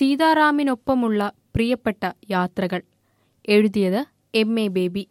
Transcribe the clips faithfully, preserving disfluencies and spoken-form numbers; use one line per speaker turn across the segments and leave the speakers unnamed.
സീതാറാമിനൊപ്പമുള്ള പ്രിയപ്പെട്ട യാത്രകൾ. എഴുതിയത് എം എ ബേബി.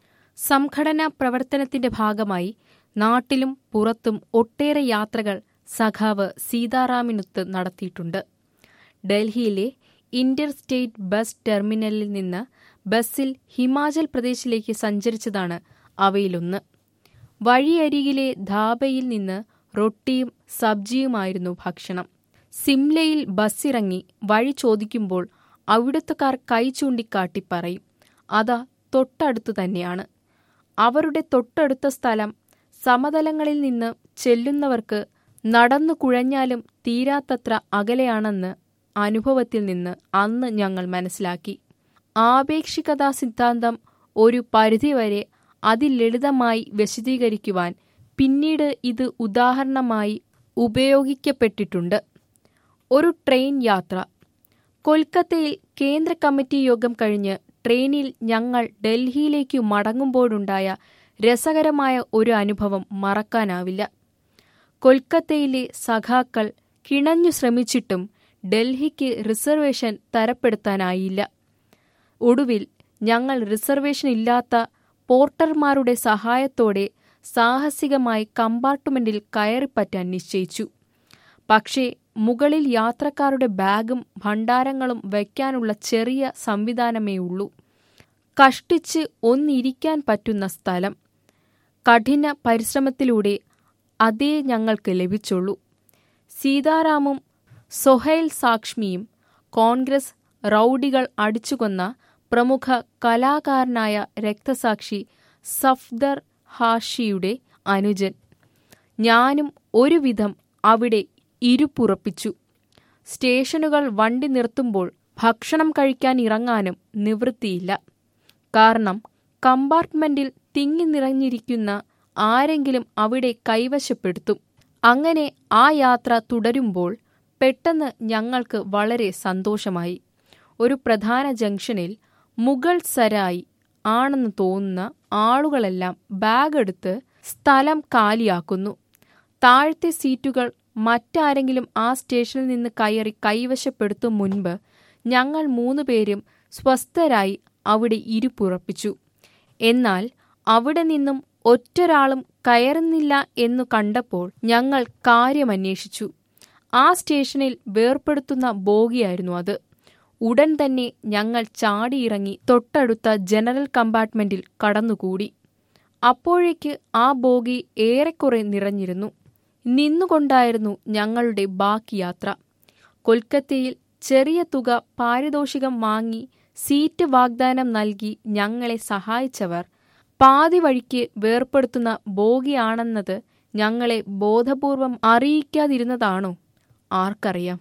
സംഘടനാ പ്രവർത്തനത്തിന്റെ ഭാഗമായി നാട്ടിലും പുറത്തും ഒട്ടേറെ യാത്രകൾ സഖാവ് സീതാറാമിനൊത്ത് നടത്തിയിട്ടുണ്ട്. ഡൽഹിയിലെ ഇന്റർ സ്റ്റേറ്റ് ബസ് ടെർമിനലിൽ നിന്ന് ബസ്സിൽ ഹിമാചൽ പ്രദേശിലേക്ക് സഞ്ചരിച്ചതാണ് അവയിലൊന്ന്. വഴിയരികിലെ ധാബയിൽ നിന്ന് റൊട്ടിയും സബ്ജിയുമായിരുന്നു ഭക്ഷണം. സിംലയിൽ ബസ്സിറങ്ങി വഴി ചോദിക്കുമ്പോൾ അവിടുത്തുകാർ കൈ ചൂണ്ടിക്കാട്ടി പറയും, അതാ തൊട്ടടുത്തു തന്നെയാണ്. അവരുടെ തൊട്ടടുത്ത സ്ഥലം സമതലങ്ങളിൽ നിന്ന് ചെല്ലുന്നവർക്ക് നടന്നു കുഴഞ്ഞാലും തീരാത്തത്ര അകലെയാണെന്ന് അനുഭവത്തിൽ നിന്ന് അന്ന് ഞങ്ങൾ മനസ്സിലാക്കി. ആപേക്ഷികതാ സിദ്ധാന്തം ഒരു പരിധിവരെ അതിലളിതമായി വിശദീകരിക്കുവാൻ പിന്നീട് ഇത് ഉദാഹരണമായി ഉപയോഗിക്കപ്പെട്ടിട്ടുണ്ട്. ഒരു ട്രെയിൻ യാത്ര. കൊൽക്കത്തയിൽ കേന്ദ്ര കമ്മിറ്റി യോഗം കഴിഞ്ഞ് ട്രെയിനിൽ ഞങ്ങൾ ഡൽഹിയിലേക്കു മടങ്ങുമ്പോഴുണ്ടായ രസകരമായ ഒരു അനുഭവം മറക്കാനാവില്ല. കൊൽക്കത്തയിലെ സഖാക്കൾ കിണഞ്ഞു ശ്രമിച്ചിട്ടും ഡൽഹിക്ക് റിസർവേഷൻ തരപ്പെടുത്താനായില്ല. ഒടുവിൽ ഞങ്ങൾ റിസർവേഷൻ ഇല്ലാത്ത പോർട്ടർമാരുടെ സഹായത്തോടെ സാഹസികമായി കമ്പാർട്ട്മെന്റിൽ കയറിപ്പറ്റാൻ നിശ്ചയിച്ചു. പക്ഷേ മുകളിൽ യാത്രക്കാരുടെ ബാഗും ഭണ്ഡാരങ്ങളും വയ്ക്കാനുള്ള ചെറിയ സംവിധാനമേ ഉള്ളൂ. കഷ്ടിച്ച് ഒന്നിരിക്കാൻ പറ്റുന്ന സ്ഥലം. കഠിന പരിശ്രമത്തിലൂടെ അതേ ഞങ്ങൾക്ക് ലഭിച്ചുള്ളൂ. സീതാറാമും സൊഹൈൽ സാക്ഷ്മിയും കോൺഗ്രസ് റൌഡികൾ അടിച്ചുകൊന്ന പ്രമുഖ കലാകാരനായ രക്തസാക്ഷി സഫ്ദർ ഹാഷിയുടെ അനുജൻ. ഞാനും ഒരുവിധം അവിടെ ഇരുപ്പുറപ്പിച്ചു. സ്റ്റേഷനുകൾ വണ്ടി നിർത്തുമ്പോൾ ഭക്ഷണം കഴിക്കാൻ ഇറങ്ങാനും നിവൃത്തിയില്ല. കാരണം കമ്പാർട്ട്മെന്റിൽ തിങ്ങി നിറഞ്ഞിരിക്കുന്ന ആരെങ്കിലും അവിടെ കൈവശപ്പെടുത്തും. അങ്ങനെ ആ യാത്ര തുടരുമ്പോൾ പെട്ടെന്ന് ഞങ്ങൾക്ക് വളരെ സന്തോഷമായി. ഒരു പ്രധാന ജംഗ്ഷനിൽ മുഗൾ സരായി ആണെന്ന് തോന്നുന്ന ആളുകളെല്ലാം ബാഗെടുത്ത് സ്ഥലം കാലിയാക്കുന്നു. താഴത്തെ സീറ്റുകൾ മറ്റാരെങ്കിലും ആ സ്റ്റേഷനിൽ നിന്ന് കയറി കൈവശപ്പെടുത്തും മുൻപ് ഞങ്ങൾ മൂന്നുപേരും സ്വസ്ഥരായി അവിടെ ഇരുപ്പുറപ്പിച്ചു. എന്നാൽ അവിടെ നിന്നും ഒറ്റൊരാളും കയറുന്നില്ല എന്നു കണ്ടപ്പോൾ ഞങ്ങൾ കാര്യമന്വേഷിച്ചു. ആ സ്റ്റേഷനിൽ വേർപ്പെടുത്തുന്ന ബോഗിയായിരുന്നു അത്. ഉടൻ തന്നെ ഞങ്ങൾ ചാടിയിറങ്ങി തൊട്ടടുത്ത ജനറൽ കമ്പാർട്ട്മെന്റിൽ കടന്നുകൂടി. അപ്പോഴേക്ക് ആ ബോഗി ഏറെക്കുറെ നിറഞ്ഞിരുന്നു. നിന്നുകൊണ്ടായിരുന്നു ഞങ്ങളുടെ ബാക്കി യാത്ര. കൊൽക്കത്തയിൽ ചെറിയ തുക പാരിതോഷികം വാങ്ങി സീറ്റ് വാഗ്ദാനം നൽകി ഞങ്ങളെ സഹായിച്ചവർ പാതി വഴിക്ക് വേർപ്പെടുത്തുന്ന ബോഗിയാണെന്നത് ഞങ്ങളെ ബോധപൂർവം അറിയിക്കാതിരുന്നതാണോ? ആർക്കറിയാം.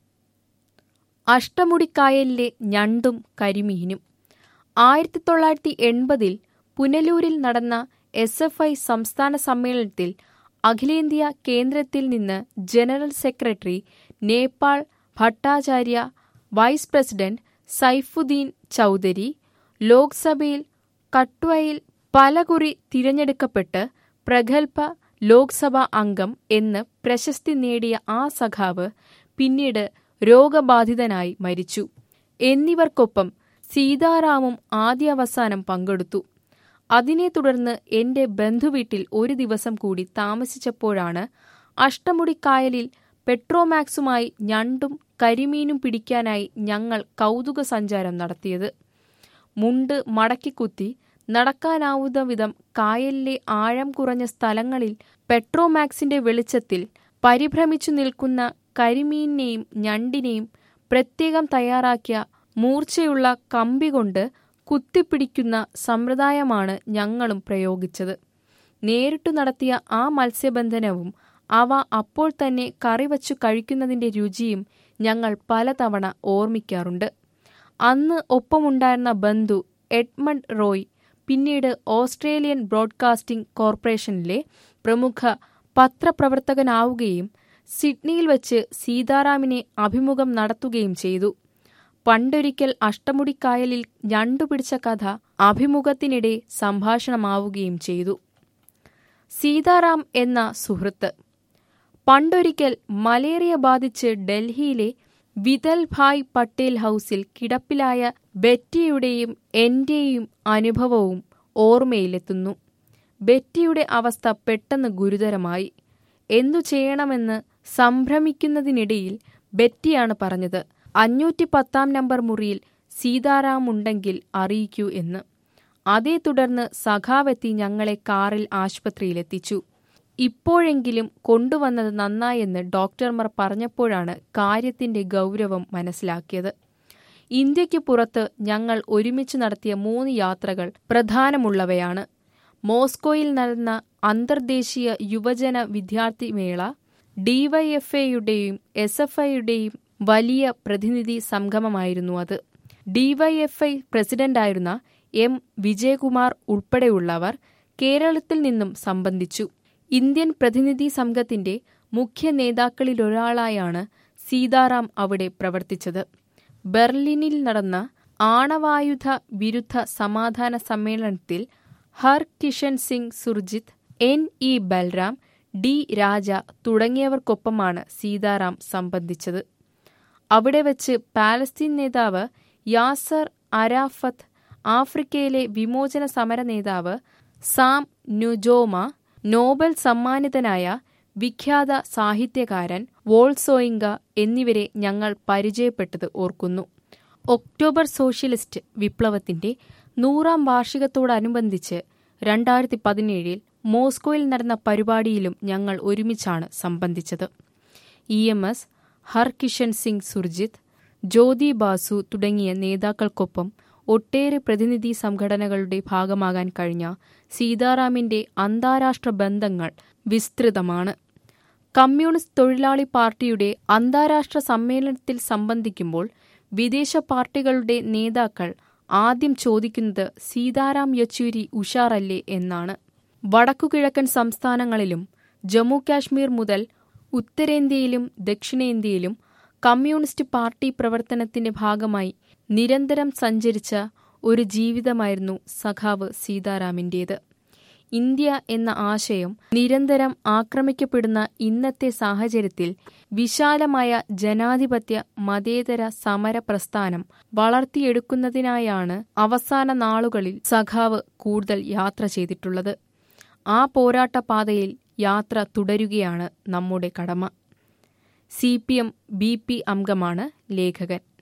അഷ്ടമുടിക്കായലിലെ ഞണ്ടും കരിമീനും. ആയിരത്തി തൊള്ളായിരത്തി എൺപതിൽ പുനലൂരിൽ നടന്ന എസ് എഫ് ഐ സംസ്ഥാന സമ്മേളനത്തിൽ അഖിലേന്ത്യാ കേന്ദ്രത്തിൽ നിന്ന് general secretary Nepal Bhattacharya, vice president Saifuddin Chowdhury, ലോക്സഭയിൽ കട്വയിൽ പലകുറി തിരഞ്ഞെടുക്കപ്പെട്ട് പ്രഗത്ഭ ലോക്സഭാ അംഗം എന്ന് പ്രശസ്തി നേടിയ ആ സഖാവ് പിന്നീട് രോഗബാധിതനായി മരിച്ചു. എന്നിവർക്കൊപ്പം സീതാറാമും ആദ്യാവസാനം പങ്കെടുത്തു. അതിനെ തുടർന്ന് എന്റെ ബന്ധുവീട്ടിൽ ഒരു ദിവസം കൂടി താമസിച്ചപ്പോഴാണ് അഷ്ടമുടിക്കായലിൽ പെട്രോമാക്സുമായി ഞണ്ടും കരിമീനും പിടിക്കാനായി ഞങ്ങൾ കൗതുക സഞ്ചാരം നടത്തിയത്. മുണ്ട് മടക്കിക്കുത്തി നടക്കാനാവുന്ന വിധം കായലിലെ ആഴം കുറഞ്ഞ സ്ഥലങ്ങളിൽ പെട്രോമാക്സിന്റെ വെളിച്ചത്തിൽ പരിഭ്രമിച്ചു നിൽക്കുന്ന കരിമീനിനെയും ഞണ്ടിനെയും പ്രത്യേകം തയ്യാറാക്കിയ മൂർച്ചയുള്ള കമ്പി കൊണ്ട് കുത്തിപ്പിടിക്കുന്ന സമ്പ്രദായമാണ് ഞങ്ങളും പ്രയോഗിച്ചത്. നേരിട്ടു നടത്തിയ ആ മത്സ്യബന്ധനവും അവ അപ്പോൾ തന്നെ കറിവച്ചു കഴിക്കുന്നതിന്റെ രുചിയും ഞങ്ങൾ പലതവണ ഓർമ്മിക്കാറുണ്ട്. അന്ന് ഒപ്പമുണ്ടായിരുന്ന ബന്ധു എഡ്മണ്ട് റോയ് പിന്നീട് ഓസ്ട്രേലിയൻ ബ്രോഡ്കാസ്റ്റിംഗ് കോർപ്പറേഷനിലെ പ്രമുഖ പത്രപ്രവർത്തകനാവുകയും സിഡ്നിയിൽ വച്ച് സീതാറാമിനെ അഭിമുഖം നടത്തുകയും ചെയ്തു. പണ്ടൊരിക്കൽ അഷ്ടമുടിക്കായലിൽ ഞണ്ടുപിടിച്ച കഥ അഭിമുഖത്തിനിടെ സംഭാഷണമാവുകയും ചെയ്തു. സീതാറാം എന്ന സുഹൃത്ത്. പണ്ടൊരിക്കൽ മലേറിയ ബാധിച്ച് ഡൽഹിയിലെ വിതൽഭായ് പട്ടേൽ ഹൗസിൽ കിടപ്പിലായ ബെറ്റിയുടെയും എന്റെയും അനുഭവവും ഓർമ്മയിലെത്തുന്നു. ബെറ്റിയുടെ അവസ്ഥ പെട്ടെന്ന് ഗുരുതരമായി. എന്തു ചെയ്യണമെന്ന് സംഭ്രമിക്കുന്നതിനിടയിൽ ബെറ്റിയാണ് പറഞ്ഞത്, അഞ്ഞൂറ്റി പത്താം നമ്പർ മുറിയിൽ സീതാറാമുണ്ടെങ്കിൽ അറിയിക്കൂ എന്ന്. അതേ തുടർന്ന് സഖാവെത്തി ഞങ്ങളെ കാറിൽ ആശുപത്രിയിലെത്തിച്ചു. ഇപ്പോഴെങ്കിലും കൊണ്ടുവന്നത് നന്നായെന്ന് ഡോക്ടർമാർ പറഞ്ഞപ്പോഴാണ് കാര്യത്തിന്റെ ഗൗരവം മനസ്സിലാക്കിയത്. ഇന്ത്യയ്ക്ക് പുറത്ത് ഞങ്ങൾ ഒരുമിച്ച് നടത്തിയ മൂന്ന് യാത്രകൾ പ്രധാനമുള്ളവയാണ്. മോസ്കോയിൽ നടന്ന അന്തർദേശീയ യുവജന വിദ്യാർത്ഥി മേള, ഡിവൈഎഫ്ഐയുടെയും എസ് എഫ് ഐയുടെയും വലിയ പ്രതിനിധി സംഗമമായിരുന്നു അത്. ഡിവൈഎഫ്ഐ പ്രസിഡന്റായിരുന്ന എം വിജയകുമാർ ഉൾപ്പെടെയുള്ളവർ കേരളത്തിൽ നിന്നും സംബന്ധിച്ചു. ഇന്ത്യൻ പ്രതിനിധി സംഘത്തിന്റെ മുഖ്യ നേതാക്കളിലൊരാളായാണ് സീതാറാം അവിടെ പ്രവർത്തിച്ചത്. ബെർലിനിൽ നടന്ന ആണവായുധ വിരുദ്ധ സമാധാന സമ്മേളനത്തിൽ Har Kishan Singh Surjeet, N E Balram, D Raja തുടങ്ങിയവർക്കൊപ്പമാണ് സീതാറാം സംബന്ധിച്ചത്. അവിടെ വച്ച് പാലസ്തീൻ നേതാവ് യാസർ അരാഫത്ത്, ആഫ്രിക്കയിലെ വിമോചന സമര നേതാവ് സാം നുജോമ, നോബൽ സമ്മാനിതനായ വിഖ്യാത സാഹിത്യകാരൻ വോൾസോയിങ്ക എന്നിവരെ ഞങ്ങൾ പരിചയപ്പെട്ടത് ഓർക്കുന്നു. ഒക്ടോബർ സോഷ്യലിസ്റ്റ് വിപ്ലവത്തിന്റെ നൂറാം വാർഷികത്തോടനുബന്ധിച്ച് രണ്ടായിരത്തി പതിനേഴിൽ മോസ്കോയിൽ നടന്ന പരിപാടിയിലും ഞങ്ങൾ ഒരുമിച്ചാണ് സംബന്ധിച്ചത്. E M S, Harkishan Singh Surjeet, Jyoti Basu തുടങ്ങിയ നേതാക്കൾക്കൊപ്പം ഒട്ടേറെ പ്രതിനിധി സംഘടനകളുടെ ഭാഗമാകാൻ കഴിഞ്ഞ സീതാറാമിന്റെ അന്താരാഷ്ട്ര ബന്ധങ്ങൾ വിസ്തൃതമാണ്. കമ്മ്യൂണിസ്റ്റ് തൊഴിലാളി പാർട്ടിയുടെ അന്താരാഷ്ട്ര സമ്മേളനത്തിൽ സംബന്ധിക്കുമ്പോൾ വിദേശ പാർട്ടികളുടെ നേതാക്കൾ ആദ്യം ചോദിക്കുന്നത് സീതാറാം യെച്ചൂരി ഉഷാറല്ലേ എന്നാണ്. വടക്കുകിഴക്കൻ സംസ്ഥാനങ്ങളിലും ജമ്മു കാശ്മീർ മുതൽ ഉത്തരേന്ത്യയിലും ദക്ഷിണേന്ത്യയിലും കമ്മ്യൂണിസ്റ്റ് പാർട്ടി പ്രവർത്തനത്തിന്റെ ഭാഗമായി നിരന്തരം സഞ്ചരിച്ച ഒരു ജീവിതമായിരുന്നു സഖാവ് സീതാറാമിൻ്റേത്. ഇന്ത്യ എന്ന ആശയം നിരന്തരം ആക്രമിക്കപ്പെടുന്ന ഇന്നത്തെ സാഹചര്യത്തിൽ വിശാലമായ ജനാധിപത്യ മതേതര സമര പ്രസ്ഥാനം വളർത്തിയെടുക്കുന്നതിനായാണ് അവസാന നാളുകളിൽ സഖാവ് കൂടുതൽ യാത്ര ചെയ്തിട്ടുള്ളത്. ആ പോരാട്ട പാതയിൽ യാത്ര തുടരുകയാണ് നമ്മുടെ കടമ. C P M B P അംഗമാണ് ലേഖകൻ.